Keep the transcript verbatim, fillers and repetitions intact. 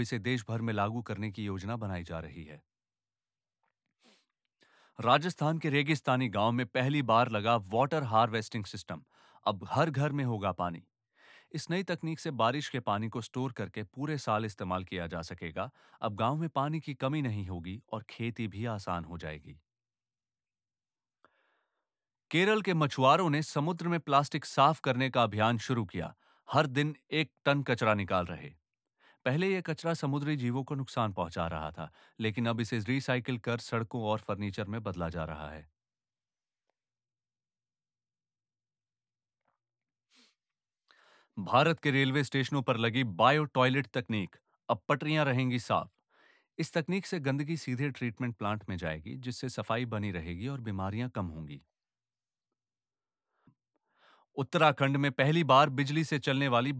इसे देश भर में लागू करने की योजना बनाई जा रही है। राजस्थान के रेगिस्तानी गांव में पहली बार लगा वाटर हार्वेस्टिंग सिस्टम। अब हर घर में होगा पानी। इस नई तकनीक से बारिश के पानी को स्टोर करके पूरे साल इस्तेमाल किया जा सकेगा। अब गांव में पानी की कमी नहीं होगी और खेती भी आसान हो जाएगी। केरल के मछुआरों ने समुद्र में प्लास्टिक साफ करने का अभियान शुरू किया। हर दिन एक टन कचरा निकाल रहे। पहले यह कचरा समुद्री जीवों को नुकसान पहुंचा रहा था, लेकिन अब इसे रिसाइकिल कर सड़कों और फर्नीचर में बदला जा रहा है। भारत के रेलवे स्टेशनों पर लगी बायो टॉयलेट तकनीक। अब पटरियां रहेंगी साफ। इस तकनीक से गंदगी सीधे ट्रीटमेंट प्लांट में जाएगी, जिससे सफाई बनी रहेगी और बीमारियां कम होंगी। उत्तराखंड में पहली बार बिजली से चलने वाली